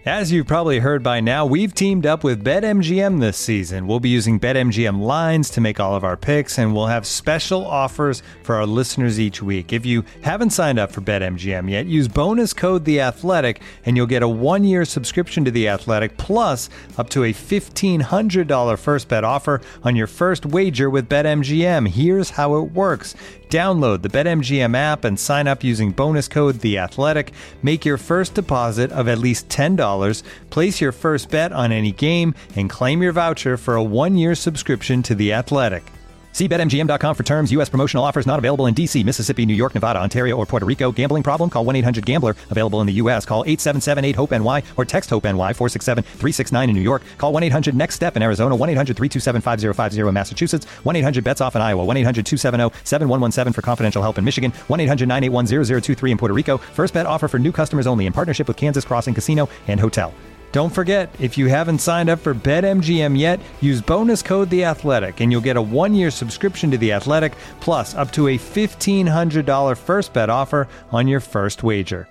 As you've probably heard by now, we've teamed up with BetMGM this season. We'll be using BetMGM lines to make all of our picks, and we'll have special offers for our listeners each week. If you haven't signed up for BetMGM yet, use bonus code The Athletic, and you'll get a 1-year subscription to The Athletic, plus up to a $1,500 first bet offer on your first wager with BetMGM. Here's how it works. Download the BetMGM app and sign up using bonus code The Athletic. Make your first deposit of at least $10. Place your first bet on any game and claim your voucher for a 1-year subscription to The Athletic. See BetMGM.com for terms. U.S. promotional offers not available in D.C., Mississippi, New York, Nevada, Ontario, or Puerto Rico. Gambling problem? Call 1-800-GAMBLER. Available in the U.S. Call 877-8-HOPE-NY or text HOPE-NY 467-369 in New York. Call 1-800-NEXT-STEP in Arizona. 1-800-327-5050 in Massachusetts. 1-800-BETS-OFF in Iowa. 1-800-270-7117 for confidential help in Michigan. 1-800-981-0023 in Puerto Rico. First bet offer for new customers only in partnership with Kansas Crossing Casino and Hotel. Don't forget, if you haven't signed up for BetMGM yet, use bonus code The Athletic, and you'll get a 1-year subscription to The Athletic, plus up to a $1,500 first bet offer on your first wager.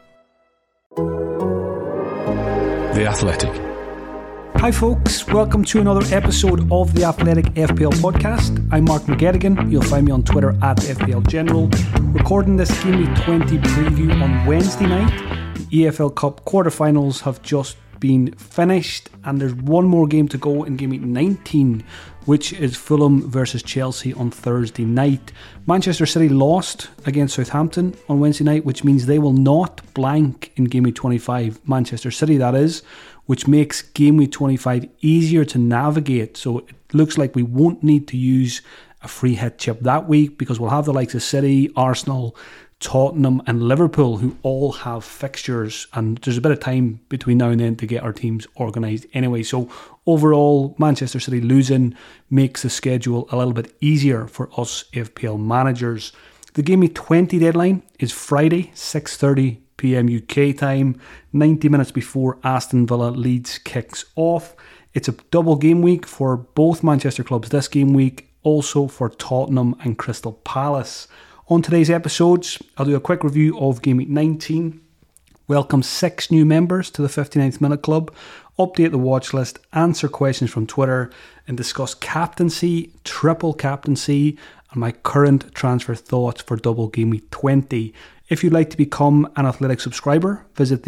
The Athletic. Hi folks, welcome to another episode of the Athletic FPL podcast. I'm Mark McGettigan. You'll find me on Twitter at FPL General. Recording this Game Week 20 preview on Wednesday night. The EFL Cup quarterfinals have just been finished, and there's one more game to go in Game Week 19, which is Fulham versus Chelsea on Thursday night. Manchester City lost against Southampton on Wednesday night, which means they will not blank in Game Week 25. Manchester City, that is, which makes Game Week 25 easier to navigate. So it looks like we won't need to use a free hit chip that week, because we'll have the likes of City, Arsenal, Tottenham and Liverpool, who all have fixtures, and there's a bit of time between now and then to get our teams organised anyway. So overall, Manchester City losing makes the schedule a little bit easier for us FPL managers. The Game Week 20 deadline is Friday, 6:30 PM UK time, 90 minutes before Aston Villa Leeds kicks off. It's a double game week for both Manchester clubs this game week, also for Tottenham and Crystal Palace. On today's episodes, I'll do a quick review of Game Week 19, welcome 6 new members to the 59th Minute Club, update the watch list, answer questions from Twitter, and discuss captaincy, triple captaincy, and my current transfer thoughts for double Game Week 20. If you'd like to become an Athletic subscriber, visit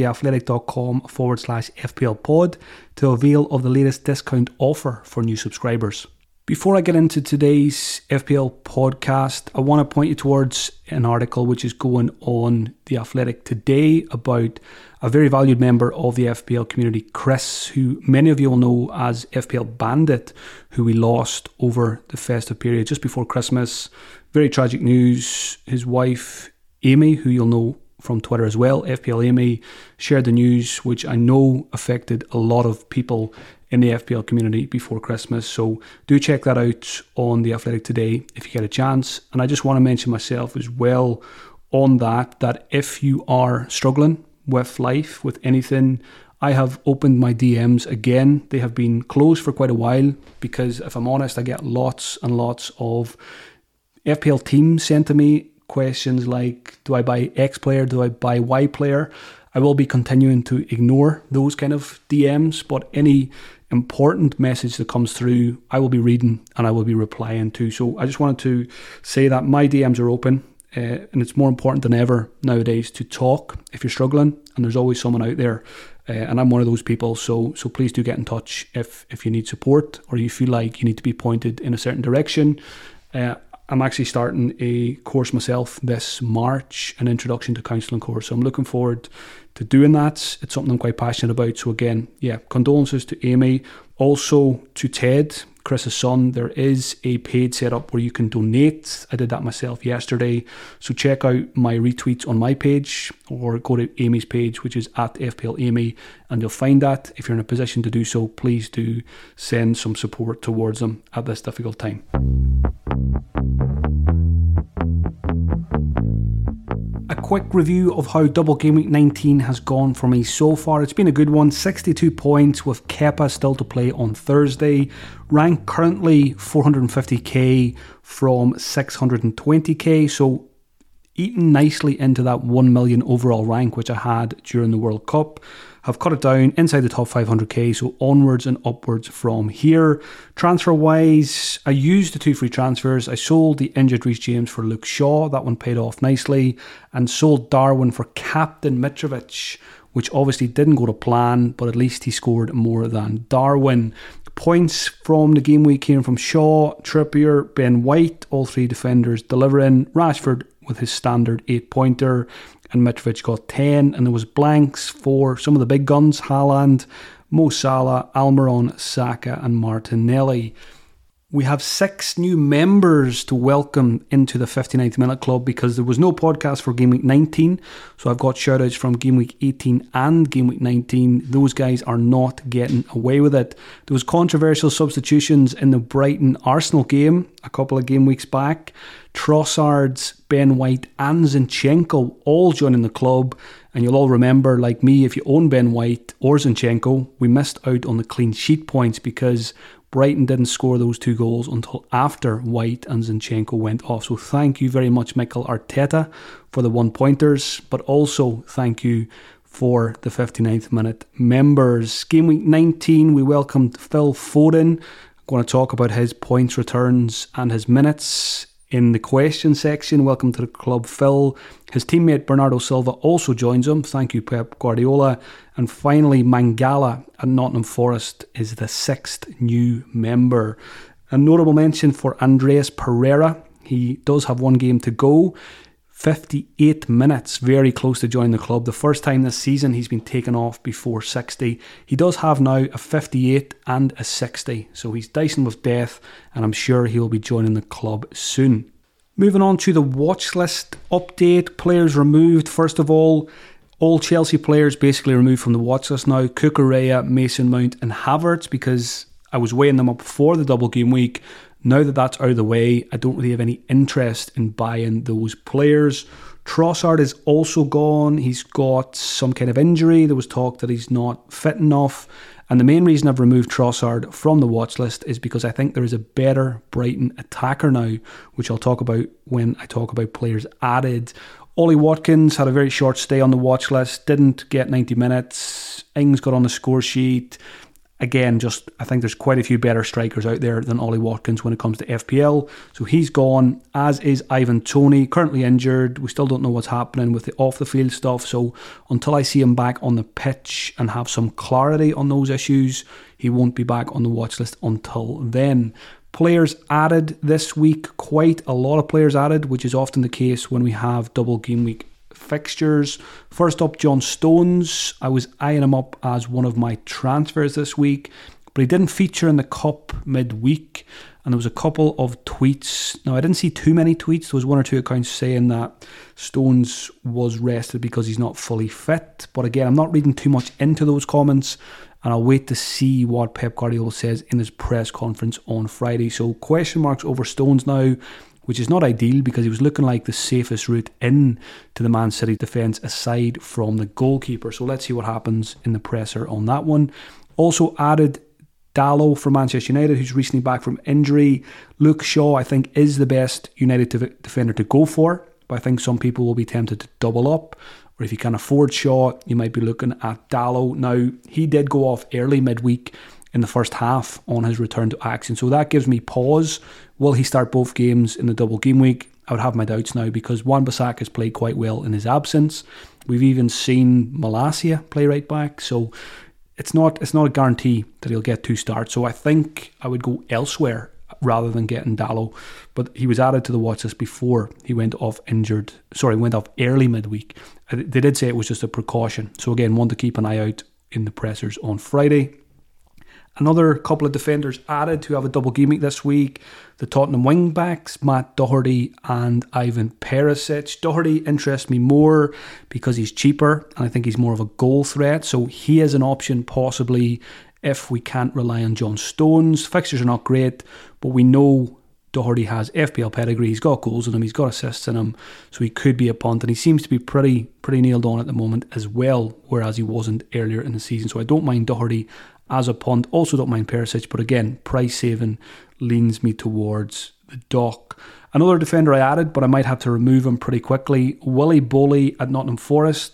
theathletic.com/FPL pod to avail of the latest discount offer for new subscribers. Before I get into today's FPL podcast, I want to point you towards an article which is going on The Athletic today about a very valued member of the FPL community, Chris, who many of you will know as FPL Bandit, who we lost over the festive period just before Christmas. Very tragic news. His wife, Amy, who you'll know from Twitter as well, FPL Amy, shared the news, which I know affected a lot of people in the FPL community before Christmas. So do check that out on The Athletic today if you get a chance. And I just want to mention myself as well on that if you are struggling with life, with anything, I have opened my DMs again. They have been closed for quite a while because, if I'm honest, I get lots and lots of FPL teams sent to me questions like, do I buy X player? Do I buy Y player? I will be continuing to ignore those kind of DMs, but any important message that comes through, I will be reading and I will be replying to. So I just wanted to say that my DMs are open, and it's more important than ever nowadays to talk if you're struggling, and there's always someone out there, and I'm one of those people. So please do get in touch if you need support or you feel like you need to be pointed in a certain direction. I'm actually starting a course myself this March, an introduction to counselling course. So I'm looking forward to doing that. It's something I'm quite passionate about. So again, condolences to Amy. Also to Ted, Chris's son, there is a paid setup where you can donate. I did that myself yesterday. So check out my retweets on my page or go to Amy's page, which is at FPL Amy, and you'll find that. If you're in a position to do so, please do send some support towards them at this difficult time. A quick review of how double Game Week 19 has gone for me so far. It's been a good one, 62 points with Kepa still to play on Thursday. Rank currently 450k from 620k, so eating nicely into that 1 million overall rank which I had during the World Cup. have cut it down inside the top 500k, so onwards and upwards from here. Transfer-wise, I used the 2 free transfers. I sold the injured Reece James for Luke Shaw. That one paid off nicely. And sold Darwin for Captain Mitrovic, which obviously didn't go to plan, but at least he scored more than Darwin. Points from the game week came from Shaw, Trippier, Ben White, all 3 defenders delivering. Rashford with his standard 8-pointer, and Mitrovic got 10. And there was blanks for some of the big guns: Haaland, Mo Salah, Almiron, Saka and Martinelli. We have 6 new members to welcome into the 59th Minute Club because there was no podcast for Game Week 19. So I've got shoutouts from Game Week 18 and Game Week 19. Those guys are not getting away with it. There was controversial substitutions in the Brighton-Arsenal game a couple of game weeks back. Trossard, Ben White and Zinchenko all joining the club. And you'll all remember, like me, if you own Ben White or Zinchenko, we missed out on the clean sheet points because Brighton didn't score those 2 goals until after White and Zinchenko went off. So thank you very much, Mikel Arteta, for the 1-pointers. But also thank you for the 59th Minute members. Game Week 19, we welcomed Phil Foden. I'm going to talk about his points returns and his minutes in the question section. Welcome to the club, Phil. His teammate Bernardo Silva also joins him. Thank you, Pep Guardiola. And finally, Mangala at Nottingham Forest is the 6th new member. A notable mention for Andreas Pereira. He does have 1 game to go. 58 minutes, very close to joining the club. The first time this season he's been taken off before 60. He does have now a 58 and a 60, so he's dicing with death, and I'm sure he'll be joining the club soon. Moving on to the watch list update. Players removed. First of all Chelsea players basically removed from the watch list now. Cucurella, Mason Mount and Havertz, because I was weighing them up before the double game week. Now that that's out of the way, I don't really have any interest in buying those players. Trossard is also gone. He's got some kind of injury. There was talk that he's not fit enough. And the main reason I've removed Trossard from the watch list is because I think there is a better Brighton attacker now, which I'll talk about when I talk about players added. Ollie Watkins had a very short stay on the watch list, didn't get 90 minutes. Ings got on the score sheet. Again, I think there's quite a few better strikers out there than Ollie Watkins when it comes to FPL. So he's gone, as is Ivan Toney, currently injured. We still don't know what's happening with the off-the-field stuff. So until I see him back on the pitch and have some clarity on those issues, he won't be back on the watch list until then. Players added this week, quite a lot of players added, which is often the case when we have double game week fixtures. First up, John Stones. I was eyeing him up as one of my transfers this week, but he didn't feature in the Cup midweek, and there was a couple of tweets. Now, I didn't see too many tweets. There was 1 or 2 accounts saying that Stones was rested because he's not fully fit, but again, I'm not reading too much into those comments, and I'll wait to see what Pep Guardiola says in his press conference on Friday. So question marks over Stones now, which is not ideal because he was looking like the safest route in to the Man City defence aside from the goalkeeper. So let's see what happens in the presser on that one. Also added Dalot for Manchester United, who's recently back from injury. Luke Shaw, I think, is the best United defender to go for, but I think some people will be tempted to double up. Or if you can afford Shaw, you might be looking at Dalot. Now, he did go off early midweek in the first half on his return to action, so that gives me pause. Will he start both games in the double game week? I would have my doubts now because Wan-Bissaka has played quite well in his absence. We've even seen Malacia play right back, so it's not a guarantee that he'll get 2 starts. So I think I would go elsewhere rather than getting Dalot. But he was added to the watch list before he went off early midweek. They did say it was just a precaution. So again, one to keep an eye out in the pressers on Friday. Another couple of defenders added who have a double game week this week. The Tottenham wing-backs, Matt Doherty and Ivan Perisic. Doherty interests me more because he's cheaper and I think he's more of a goal threat. So he is an option possibly if we can't rely on John Stones. Fixtures are not great, but we know Doherty has FPL pedigree. He's got goals in him, he's got assists in him, so he could be a punt, and he seems to be pretty nailed on at the moment as well, whereas he wasn't earlier in the season. So I don't mind Doherty as a punt. Also don't mind Perisic, but again, price saving leans me towards the dock. Another defender I added, but I might have to remove him pretty quickly, Willy Boley at Nottingham Forest.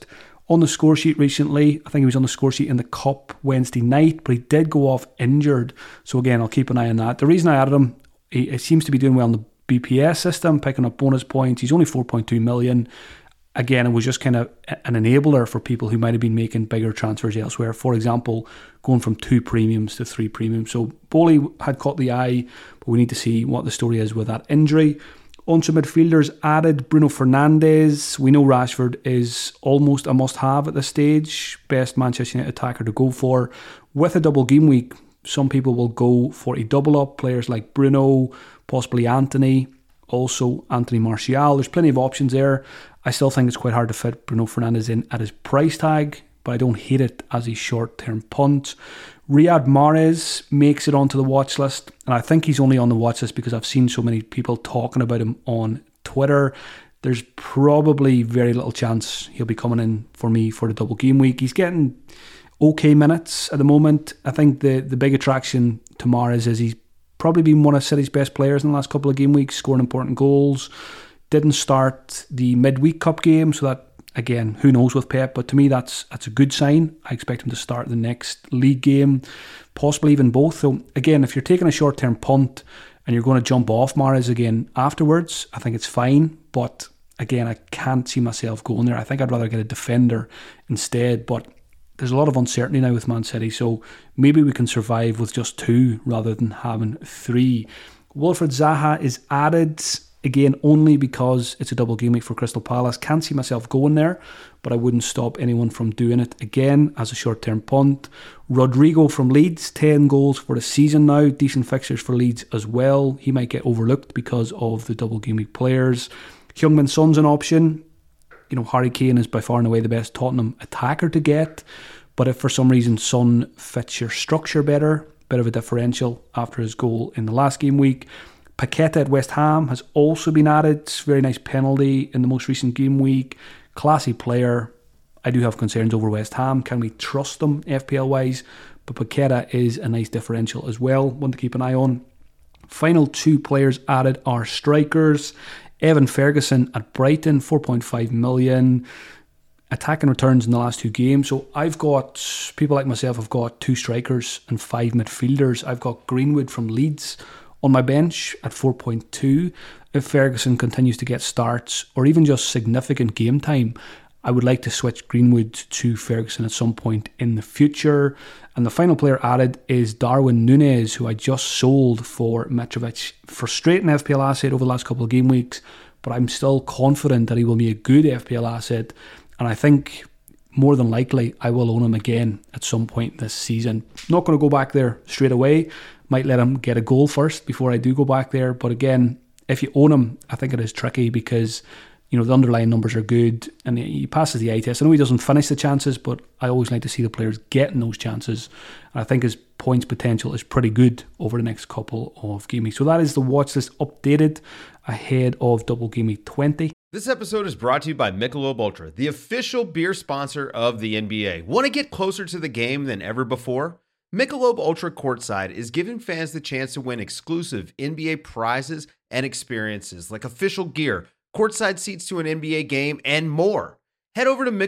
on the score sheet recently. I think he was on the score sheet in the Cup Wednesday night, but he did go off injured. So again, I'll keep an eye on that. The reason I added him, he seems to be doing well in the BPS system, picking up bonus points. He's only 4.2 million. Again, it was just kind of an enabler for people who might have been making bigger transfers elsewhere. For example, going from 2 premiums to 3 premiums. So Bowley had caught the eye, but we need to see what the story is with that injury. Onto midfielders added Bruno Fernandes. We know Rashford is almost a must-have at this stage. Best Manchester United attacker to go for. With a double game week, some people will go for a double-up. Players like Bruno, possibly Anthony, also Anthony Martial. There's plenty of options there. I still think it's quite hard to fit Bruno Fernandes in at his price tag, but I don't hate it as a short-term punt. Riyad Mahrez makes it onto the watch list, and I think he's only on the watch list because I've seen so many people talking about him on Twitter. There's probably very little chance he'll be coming in for me for the double game week. He's getting okay minutes at the moment. I think the big attraction to Mahrez is he's probably been one of City's best players in the last couple of game weeks, scoring important goals. Didn't start the midweek cup game, so that, again, who knows with Pep, but to me that's a good sign. I expect him to start the next league game, possibly even both. So again, if you're taking a short-term punt and you're going to jump off Mahrez again afterwards, I think it's fine, but again, I can't see myself going there. I think I'd rather get a defender instead, but there's a lot of uncertainty now with Man City, so maybe we can survive with just 2 rather than having 3. Wilfried Zaha is added, again, only because it's a double game week for Crystal Palace. Can't see myself going there, but I wouldn't stop anyone from doing it again as a short-term punt. Rodrigo from Leeds, 10 goals for the season now. Decent fixtures for Leeds as well. He might get overlooked because of the double game week players. Heung-min Son's an option. You know, Harry Kane is by far and away the best Tottenham attacker to get, but if for some reason Son fits your structure better, bit of a differential after his goal in the last game week. Paqueta at West Ham has also been added. Very nice penalty in the most recent game week. Classy player. I do have concerns over West Ham. Can we trust them FPL-wise? But Paqueta is a nice differential as well. One to keep an eye on. Final 2 players added are strikers. Evan Ferguson at Brighton, 4.5 million. Attacking returns in the last 2 games. So I've got, people like myself have got 2 strikers and 5 midfielders. I've got Greenwood from Leeds on my bench at 4.2. If Ferguson continues to get starts or even just significant game time, I would like to switch Greenwood to Ferguson at some point in the future. And the final player added is Darwin Núñez, who I just sold for Mitrovic. Frustrating FPL asset over the last couple of game weeks, but I'm still confident that he will be a good FPL asset. And I think more than likely I will own him again at some point this season. Not going to go back there straight away. Might let him get a goal first before I do go back there. But again, if you own him, I think it is tricky because, you know, the underlying numbers are good and he passes the eye test. I know he doesn't finish the chances, but I always like to see the players getting those chances. And I think his points potential is pretty good over the next couple of game weeks. So that is the watch list updated ahead of double game week 20. This episode is brought to you by Michelob Ultra, the official beer sponsor of the NBA. Want to get closer to the game than ever before? Michelob Ultra Courtside is giving fans the chance to win exclusive NBA prizes and experiences like official gear, courtside seats to an NBA game, and more. Head over to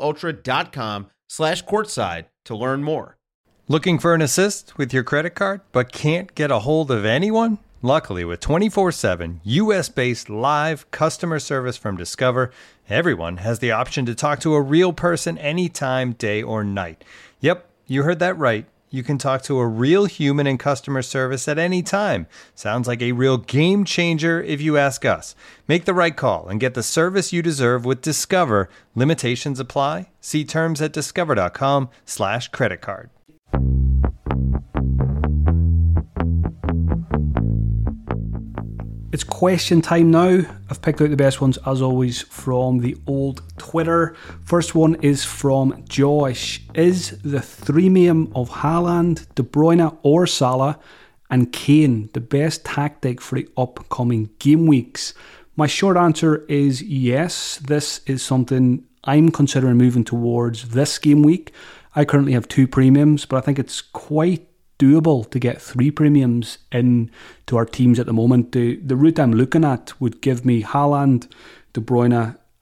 MichelobUltra.com/courtside to learn more. Looking for an assist with your credit card but can't get a hold of anyone? Luckily, with 24/7 US-based live customer service from Discover, everyone has the option to talk to a real person anytime, day or night. Yep, you heard that right. You can talk to a real human in customer service at any time. Sounds like a real game changer if you ask us. Make the right call and get the service you deserve with Discover. Limitations apply. See terms at discover.com/creditcard. It's question time now. I've picked out the best ones, as always, from the old Twitter. First one is from Josh. Is the threemium of Haaland, De Bruyne or Salah and Kane the best tactic for the upcoming game weeks? My short answer is yes. This is something I'm considering moving towards this game week. I currently have 2 premiums, but I think it's quite doable to get 3 premiums in to our teams at the moment. The route I'm looking at would give me Haaland, De Bruyne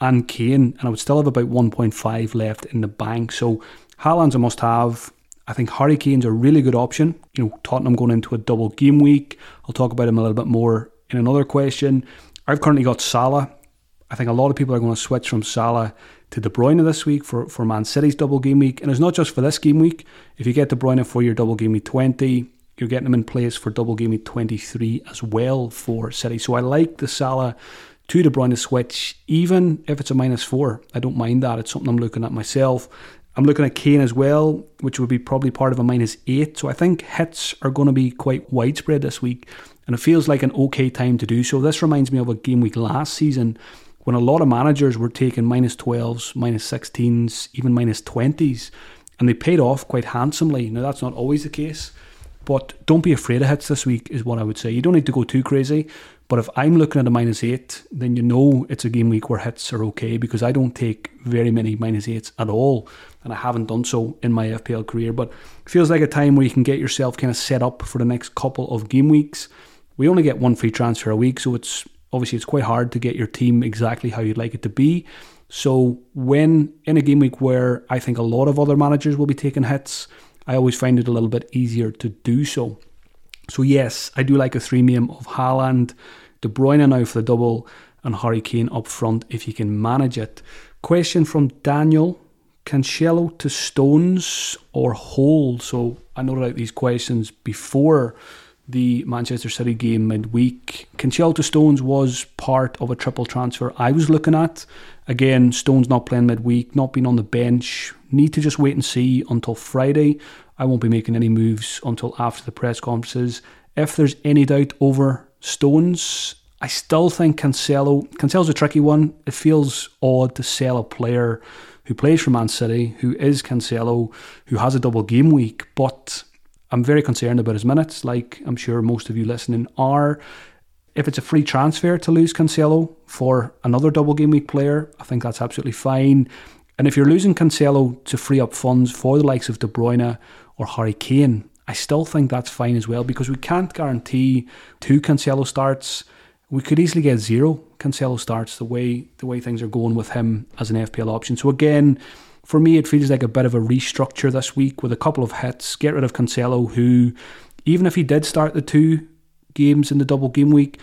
and Kane, and I would still have about 1.5 left in the bank. So Haaland's a must-have. I think Harry Kane's a really good option. Tottenham going into a double game week. I'll talk about him a little bit more in another question. I've currently got Salah. I think a lot of people are going to switch from Salah to De Bruyne this week for Man City's double game week. And it's not just for this game week. If you get De Bruyne for your double game week 20, you're getting him in place for double game week 23 as well for City. So I like the Salah to De Bruyne switch, even if it's a -4. I don't mind that. It's something I'm looking at myself. I'm looking at Kane as well, which would be probably part of a -8. So I think hits are going to be quite widespread this week, and it feels like an okay time to do so. This reminds me of a game week last season when a lot of managers were taking -12s, -16s, even -20s, and they paid off quite handsomely. Now, that's not always the case, but don't be afraid of hits this week is what I would say. You don't need to go too crazy. But if I'm looking at a -8, then you know it's a game week where hits are okay, because I don't take very many -8s at all, and I haven't done so in my FPL career. But it feels like a time where you can get yourself kind of set up for the next couple of game weeks. We only get one free transfer a week, so it's quite hard to get your team exactly how you'd like it to be. So when in a game week where I think a lot of other managers will be taking hits, I always find it a little bit easier to do so. So yes, I do like a 3-man of Haaland, De Bruyne now for the double, and Harry Kane up front if you can manage it. Question from Daniel: Cancelo to Stones or hold? So I noted out these questions before the Manchester City game midweek. Cancelo to Stones was part of a triple transfer I was looking at. Again, Stones not playing midweek, not being on the bench. Need to just wait and see until Friday. I won't be making any moves until after the press conferences. If there's any doubt over Stones, I still think Cancelo's a tricky one. It feels odd to sell a player who plays for Man City, who is Cancelo, who has a double game week, but I'm very concerned about his minutes, like I'm sure most of you listening are. If it's a free transfer to lose Cancelo for another double game week player, I think that's absolutely fine. And if you're losing Cancelo to free up funds for the likes of De Bruyne or Harry Kane, I still think that's fine as well, because we can't guarantee 2 Cancelo starts. We could easily get 0 Cancelo starts the way things are going with him as an FPL option. So again, for me, it feels like a bit of a restructure this week with a couple of hits. Get rid of Cancelo, who, even if he did start the 2 games in the double game week,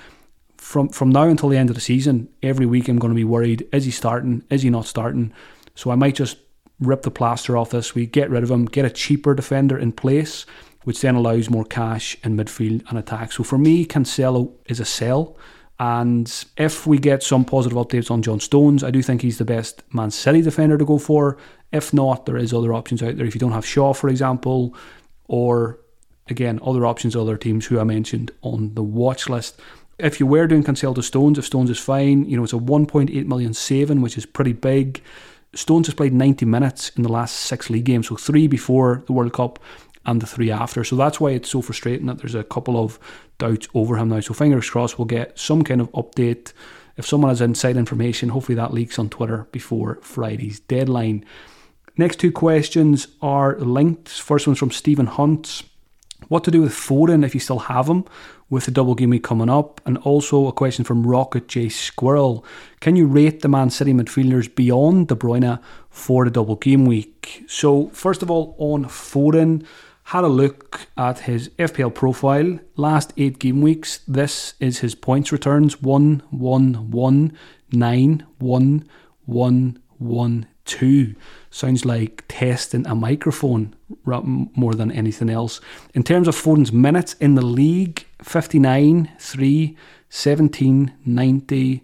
from now until the end of the season, every week I'm going to be worried, is he starting, is he not starting? So I might just rip the plaster off this week, get rid of him, get a cheaper defender in place, which then allows more cash in midfield and attack. So for me, Cancelo is a sell. And if we get some positive updates on John Stones, I do think he's the best Man City defender to go for. If not, there is other options out there. If you don't have Shaw, for example, or again, other options, other teams who I mentioned on the watch list. If you were doing Cancelo to Stones, if Stones is fine, it's a 1.8 million saving, which is pretty big. Stones has played 90 minutes in the last 6 league games, so 3 before the World Cup and the 3 after. So that's why it's so frustrating that there's a couple of doubts over him now. So fingers crossed we'll get some kind of update. If someone has inside information, hopefully that leaks on Twitter before Friday's deadline. Next 2 questions are linked. First one's from Stephen Hunt. What to do with Foden if you still have him with the double game week coming up? And also a question from Rocket J Squirrel. Can you rate the Man City midfielders beyond De Bruyne for the double game week? So first of all, on Foden, had a look at his FPL profile. Last 8 game weeks, this is his points returns: 1, 1, 1, 9, 1, 1, 1, 2. Sounds like testing a microphone more than anything else. In terms of Foden's minutes in the league, 59, 3, 17, 90,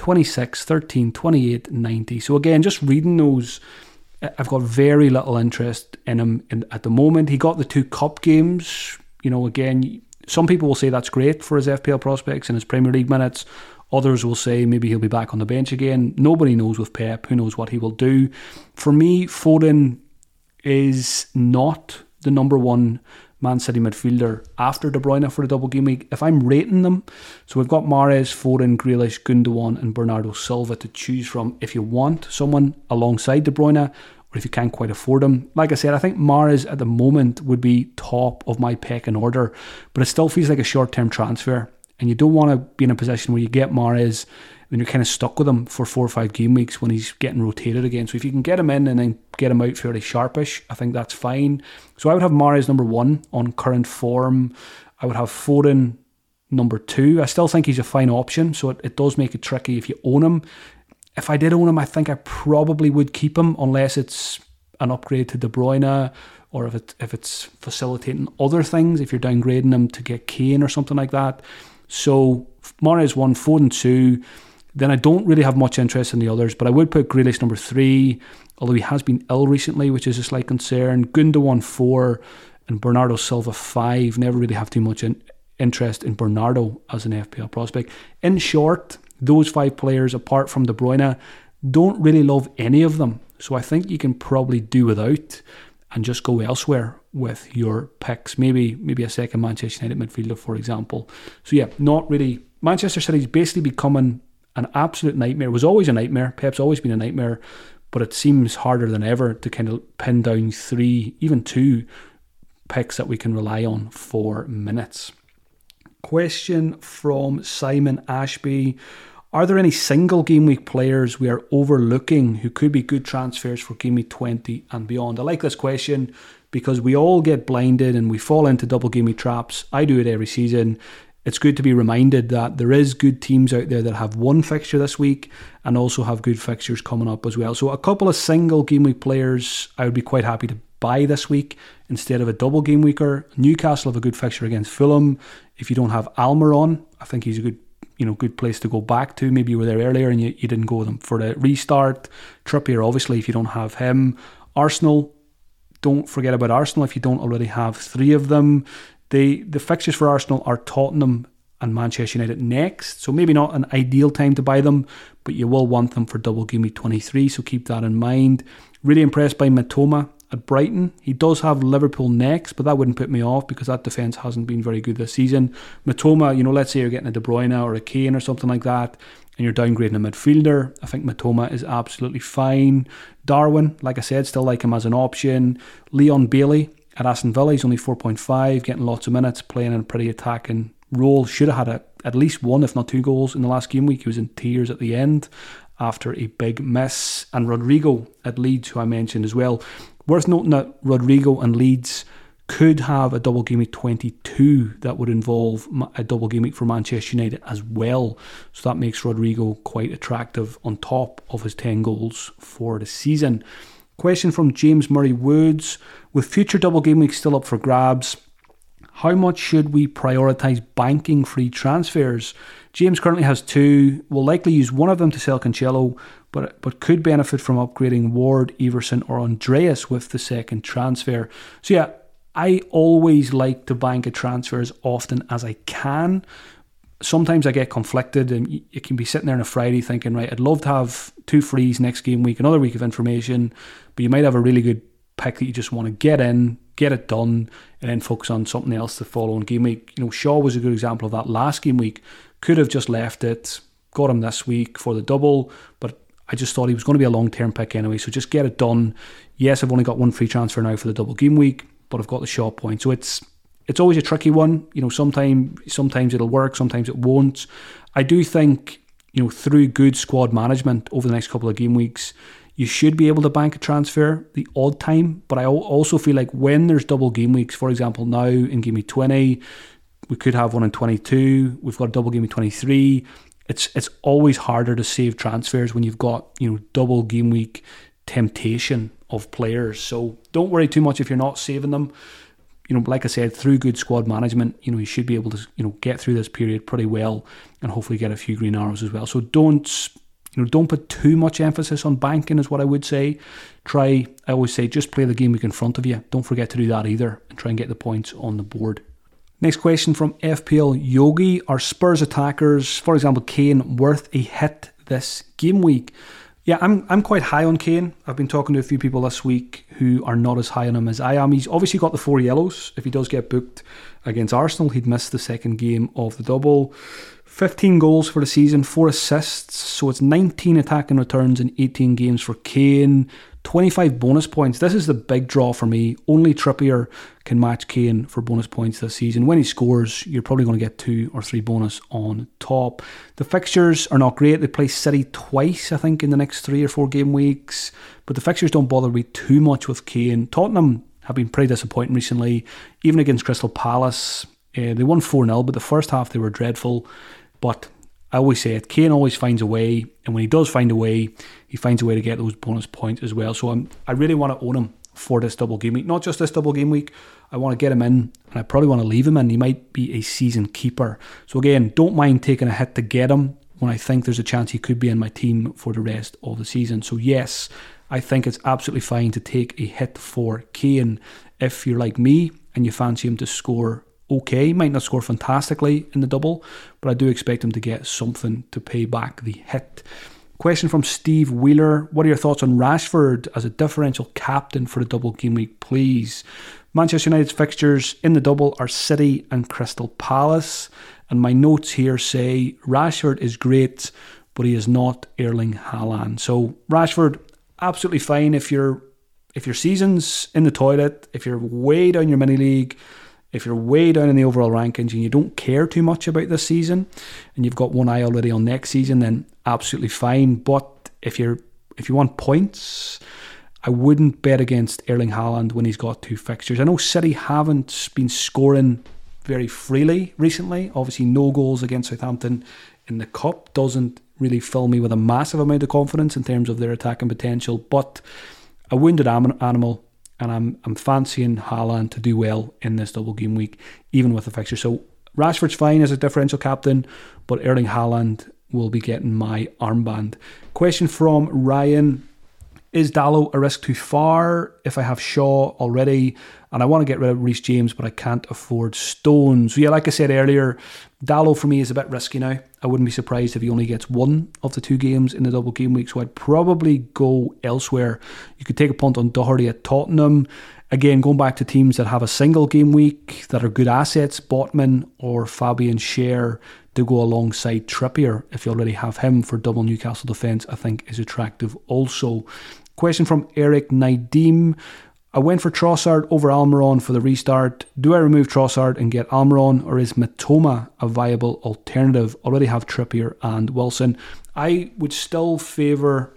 26, 13, 28, 90. So again, just reading those, I've got very little interest in him at the moment. He got the 2 cup games. Again, some people will say that's great for his FPL prospects and his Premier League minutes. Others will say maybe he'll be back on the bench again. Nobody knows with Pep. Who knows what he will do? For me, Foden is not the number 1 Man City midfielder after De Bruyne for the double game week. If I'm rating them, so we've got Mahrez, Foden, Grealish, Gundogan and Bernardo Silva to choose from if you want someone alongside De Bruyne, or if you can't quite afford him. Like I said, I think Mahrez at the moment would be top of my pecking order, but it still feels like a short-term transfer. And you don't want to be in a position where you get Mahrez then you're kind of stuck with him for 4 or 5 game weeks when he's getting rotated again. So if you can get him in and then get him out fairly sharpish, I think that's fine. So I would have Mahrez number 1 on current form. I would have Foden number 2. I still think he's a fine option, so it does make it tricky if you own him. If I did own him, I think I probably would keep him unless it's an upgrade to De Bruyne, or if it's facilitating other things, if you're downgrading him to get Kane or something like that. So Mahrez 1, Foden 2. Then I don't really have much interest in the others, but I would put Grealish number 3, although he has been ill recently, which is a slight concern. Gundogan 4 and Bernardo Silva 5. Never really have too much interest in Bernardo as an FPL prospect. In short, those 5 players, apart from De Bruyne, don't really love any of them. So I think you can probably do without and just go elsewhere with your picks. Maybe a second Manchester United midfielder, for example. So yeah, not really. Manchester City's basically becoming an absolute nightmare. It was always a nightmare. Pep's always been a nightmare, but it seems harder than ever to kind of pin down 3, even 2 picks that we can rely on for minutes. Question from Simon Ashby. Are there any single game week players we are overlooking who could be good transfers for game week 20 and beyond? I like this question because we all get blinded and we fall into double game week traps. I do it every season. It's good to be reminded that there is good teams out there that have one fixture this week and also have good fixtures coming up as well. So a couple of single game week players I would be quite happy to buy this week instead of a double game weeker. Newcastle have a good fixture against Fulham. If you don't have Almiron, I think he's a good place to go back to. Maybe you were there earlier and you didn't go with him for the restart. Trippier, obviously, if you don't have him. Arsenal, don't forget about Arsenal if you don't already have 3 of them. The fixtures for Arsenal are Tottenham and Manchester United next, so maybe not an ideal time to buy them, but you will want them for double game week 23, so keep that in mind. Really impressed by Mitoma at Brighton. He does have Liverpool next, but that wouldn't put me off because that defence hasn't been very good this season. Mitoma, let's say you're getting a De Bruyne or a Kane or something like that, and you're downgrading a midfielder. I think Mitoma is absolutely fine. Darwin, like I said, still like him as an option. Leon Bailey at Aston Villa, he's only 4.5, getting lots of minutes, playing in a pretty attacking role. Should have had at least 1, if not 2 goals in the last game week. He was in tears at the end after a big miss. And Rodrigo at Leeds, who I mentioned as well. Worth noting that Rodrigo and Leeds could have a double game week 22 that would involve a double game week for Manchester United as well. So that makes Rodrigo quite attractive on top of his 10 goals for the season. Question from James Murray Woods. With future double game weeks still up for grabs, how much should we prioritise banking free transfers? James currently has 2. Will likely use one of them to sell Cancelo, but could benefit from upgrading Ward, Everson or Andreas with the second transfer. So yeah, I always like to bank a transfer as often as I can. Sometimes I get conflicted and you can be sitting there on a Friday thinking, right, I'd love to have 2 frees next game week, another week of information, but you might have a really good pick that you just want to get in, get it done, and then focus on something else the following game week. Shaw was a good example of that last game week. Could have just left it, got him this week for the double, but I just thought he was going to be a long-term pick anyway, so just get it done. Yes, I've only got 1 free transfer now for the double game week, but I've got the Shaw point. So it's always a tricky one. Sometimes it'll work, sometimes it won't. I do think, through good squad management over the next couple of game weeks, you should be able to bank a transfer the odd time, but I also feel like when there's double game weeks, for example, now in game week 20, we could have one in 22, we've got a double game week 23. It's always harder to save transfers when you've got, double game week temptation of players. So don't worry too much if you're not saving them. Like I said, through good squad management, you should be able to, get through this period pretty well and hopefully get a few green arrows as well. So don't put too much emphasis on banking is what I would say. I always say, just play the game week in front of you. Don't forget to do that either and try and get the points on the board. Next question from FPL Yogi. Are Spurs attackers, for example Kane, worth a hit this game week? Yeah, I'm quite high on Kane. I've been talking to a few people this week who are not as high on him as I am. He's obviously got the 4 yellows. If he does get booked against Arsenal, he'd miss the second game of the double. 15 goals for the season, 4 assists, so it's 19 attacking returns in 18 games for Kane, 25 bonus points. This is the big draw for me. Only Trippier can match Kane for bonus points this season. When he scores, you're probably going to get 2 or 3 bonus on top. The fixtures are not great. They play City twice, I think, in the next 3 or 4 game weeks. But the fixtures don't bother me too much with Kane. Tottenham have been pretty disappointing recently, even against Crystal Palace. They won 4-0, but the first half they were dreadful. But I always say it, Kane always finds a way, and when he does find a way, he finds a way to get those bonus points as well. So I really want to own him for this double game week. Not just this double game week, I want to get him in, and I probably want to leave him in. He might be a season keeper. So again, don't mind taking a hit to get him when I think there's a chance he could be in my team for the rest of the season. So yes, I think it's absolutely fine to take a hit for Kane if you're like me and you fancy him to score okay. Might not score fantastically in the double, but I do expect him to get something to pay back the hit. Question from Steve Wheeler. What are your thoughts on Rashford as a differential captain for the double game week, please? Manchester United's fixtures in the double are City and Crystal Palace. And my notes here say Rashford is great, but he is not Erling Haaland. So Rashford, absolutely fine if your season's in the toilet, if you're way down your mini league, if you're way down in the overall rankings and you don't care too much about this season and you've got one eye already on next season, then absolutely fine. But if you want points, I wouldn't bet against Erling Haaland when he's got 2 fixtures. I know City haven't been scoring very freely recently. Obviously, no goals against Southampton in the Cup doesn't really fill me with a massive amount of confidence in terms of their attacking potential. But a wounded animal, and I'm fancying Haaland to do well in this double game week, even with the fixture. So Rashford's fine as a differential captain, but Erling Haaland will be getting my armband. Question from Ryan. Is Dalot a risk too far if I have Shaw already and I want to get rid of Reece James but I can't afford Stones? So yeah, like I said earlier, Dalot for me is a bit risky now. I wouldn't be surprised if he only gets 1 of the 2 games in the double game week, so I'd probably go elsewhere. You could take a punt on Doherty at Tottenham. Again, going back to teams that have a single game week that are good assets, Botman or Fabian Schär to go alongside Trippier. If you already have him for double Newcastle defence, I think is attractive also. Question from Eric Nadim. I went for Trossard over Almiron for the restart. Do I remove Trossard and get Almiron, or is Mitoma a viable alternative? Already have Trippier and Wilson. I would still favour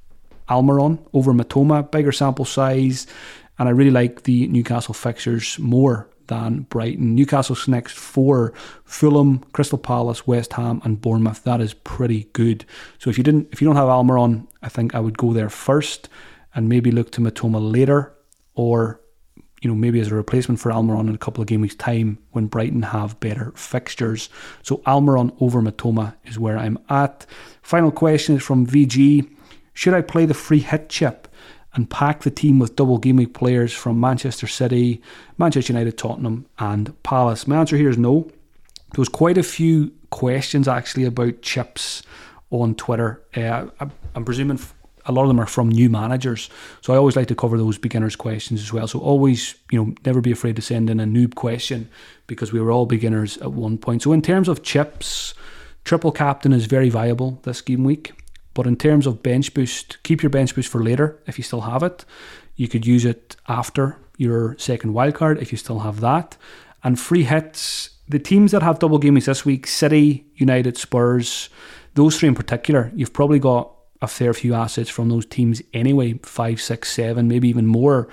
Almiron over Mitoma. Bigger sample size, and I really like the Newcastle fixtures more than Brighton. Newcastle's next 4: Fulham, Crystal Palace, West Ham and Bournemouth. That is pretty good. So if you don't have Almiron, I think I would go there first and maybe look to Mitoma later, or maybe as a replacement for Almiron in a couple of game weeks' time when Brighton have better fixtures. So Almiron over Mitoma is where I'm at. Final question is from VG. Should I play the free hit chip and pack the team with double game week players from Manchester City, Manchester United, Tottenham and Palace? My answer here is no. There was quite a few questions actually about chips on Twitter. I'm presuming a lot of them are from new managers, so I always like to cover those beginners questions as well. So always, never be afraid to send in a noob question, because we were all beginners at one point. So in terms of chips, triple captain is very viable this game week. But in terms of bench boost, keep your bench boost for later if you still have it. You could use it after your second wildcard if you still have that. And free hits, the teams that have double game weeks this week, City, United, Spurs, those 3 in particular, you've probably got a fair few assets from those teams anyway, 5, 6, 7, maybe even more.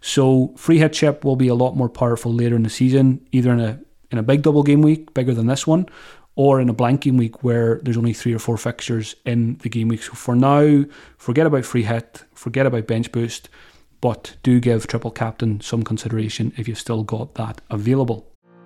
So free hit chip will be a lot more powerful later in the season, either in a big double game week, bigger than this one, or in a blank game week where there's only 3 or 4 fixtures in the game week. So for now, forget about free hit, forget about bench boost, but do give triple captain some consideration if you've still got that available.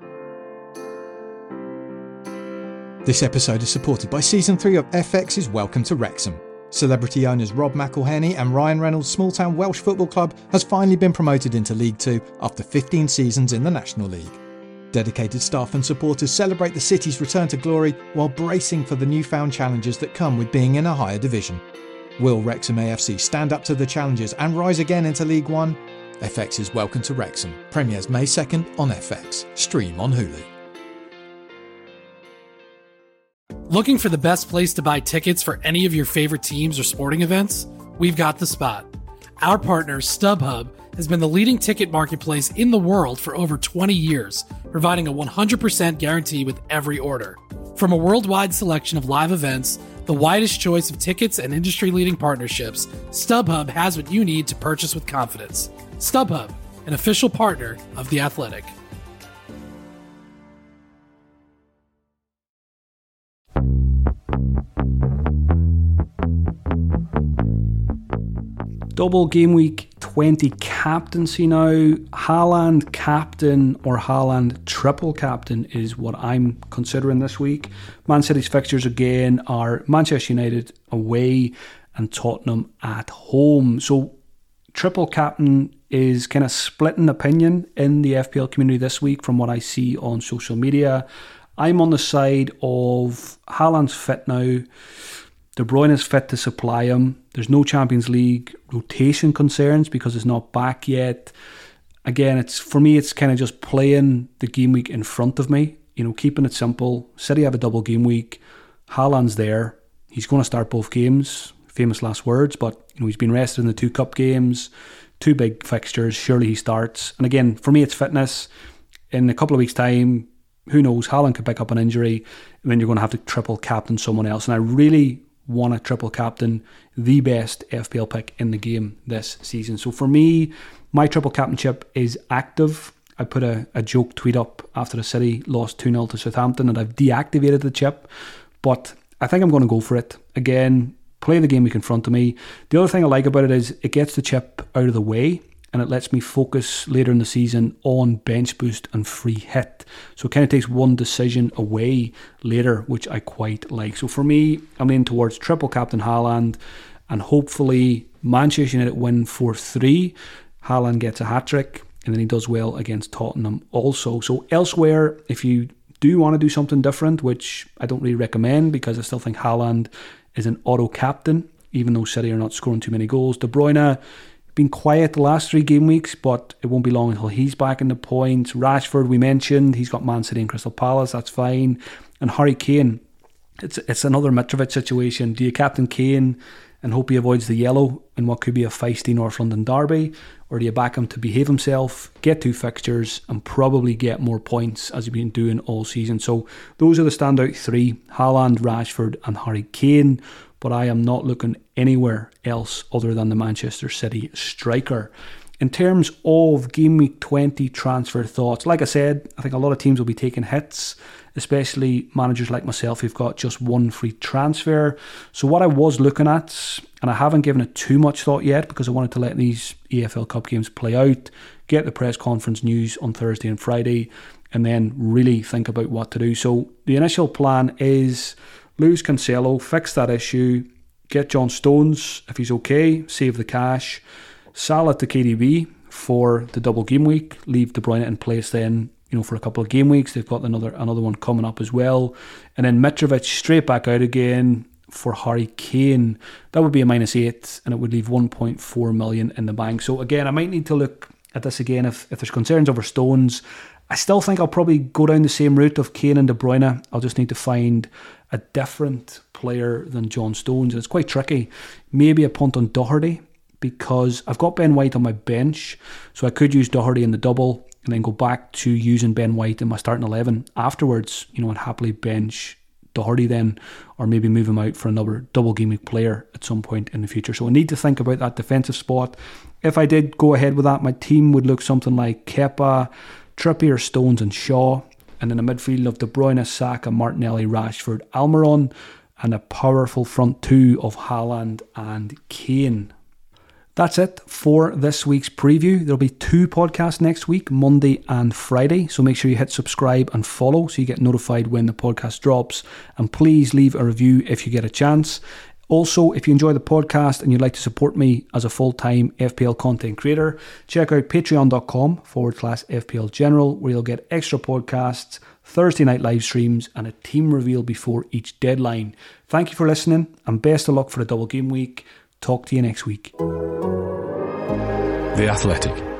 This episode is supported by Season 3 of FX's Welcome to Wrexham. Celebrity owners Rob McElhenney and Ryan Reynolds' small-town Welsh football club has finally been promoted into League 2 after 15 seasons in the National League. Dedicated staff and supporters celebrate the city's return to glory while bracing for the newfound challenges that come with being in a higher division. Will Wrexham AFC stand up to the challenges and rise again into League 1? FX's Welcome to Wrexham premieres May 2nd on FX. Stream on Hulu. Looking for the best place to buy tickets for any of your favorite teams or sporting events? We've got the spot. Our partner, StubHub, has been the leading ticket marketplace in the world for over 20 years, providing a 100% guarantee with every order. From a worldwide selection of live events, the widest choice of tickets, and industry-leading partnerships, StubHub has what you need to purchase with confidence. StubHub, an official partner of The Athletic. Double game week 20 captaincy now. Haaland captain or Haaland triple captain is what I'm considering this week. Man City's fixtures again are Manchester United away and Tottenham at home. So triple captain is kind of splitting opinion in the FPL community this week from what I see on social media. I'm on the side of Haaland's fit now. De Bruyne is fit to supply him. There's no Champions League rotation concerns because it's not back yet. Again, for me, it's kind of just playing the game week in front of me. You know, keeping it simple. City have a double game week. Haaland's there. He's going to start both games. Famous last words, but you know he's been rested in the 2 cup games, 2 big fixtures. Surely he starts. And again, for me, it's fitness. In a couple of weeks' time, who knows? Haaland could pick up an injury, and then you're going to have to triple captain someone else. And I really want to triple captain the best FPL pick in the game this season. So for me, my triple captainship is active. I put a joke tweet up after the City lost 2-0 to Southampton and I've deactivated the chip, but I think I'm going to go for it. Again, play the game week in front of me. The other thing I like about it is it gets the chip out of the way and it lets me focus later in the season on bench boost and free hit. So it kind of takes one decision away later, which I quite like. So for me, I'm leaning towards triple captain Haaland and hopefully Manchester United win 4-3. Haaland gets a hat-trick and then he does well against Tottenham also. So elsewhere, if you do want to do something different, which I don't really recommend because I still think Haaland is an auto-captain, even though City are not scoring too many goals. De Bruyne been quiet the last 3 game weeks, but it won't be long until he's back in the points. Rashford, we mentioned, he's got Man City and Crystal Palace, that's fine. And Harry Kane, it's another Mitrovic situation. Do you captain Kane and hope he avoids the yellow in what could be a feisty North London derby? Or do you back him to behave himself, get 2 fixtures and probably get more points as he's been doing all season? So those are the standout 3, Haaland, Rashford and Harry Kane. But I am not looking anywhere else other than the Manchester City striker. In terms of Game Week 20 transfer thoughts, like I said, I think a lot of teams will be taking hits, especially managers like myself who've got just 1 free transfer. So what I was looking at, and I haven't given it too much thought yet because I wanted to let these EFL Cup games play out, get the press conference news on Thursday and Friday, and then really think about what to do. So the initial plan is lose Cancelo, fix that issue, get John Stones if he's okay, save the cash, Salah to KDB for the double game week, leave De Bruyne in place then, you know, for a couple of game weeks. They've got another one coming up as well. And then Mitrovic straight back out again for Harry Kane. That would be a -8 and it would leave 1.4 million in the bank. So again, I might need to look at this again if there's concerns over Stones. I still think I'll probably go down the same route of Kane and De Bruyne. I'll just need to find a different player than John Stones. And it's quite tricky. Maybe a punt on Doherty because I've got Ben White on my bench. So I could use Doherty in the double and then go back to using Ben White in my starting 11 afterwards. You know, and happily bench Doherty then, or maybe move him out for another double game week player at some point in the future. So I need to think about that defensive spot. If I did go ahead with that, my team would look something like Kepa, Trippier, Stones and Shaw, and in a midfield of De Bruyne, Saka, Martinelli, Rashford, Almiron, and a powerful front 2 of Haaland and Kane. That's it for this week's preview. There'll be 2 podcasts next week, Monday and Friday, so make sure you hit subscribe and follow so you get notified when the podcast drops, and please leave a review if you get a chance. Also, if you enjoy the podcast and you'd like to support me as a full-time FPL content creator, check out patreon.com/FPL General, where you'll get extra podcasts, Thursday night live streams, and a team reveal before each deadline. Thank you for listening, and best of luck for the double game week. Talk to you next week. The Athletic.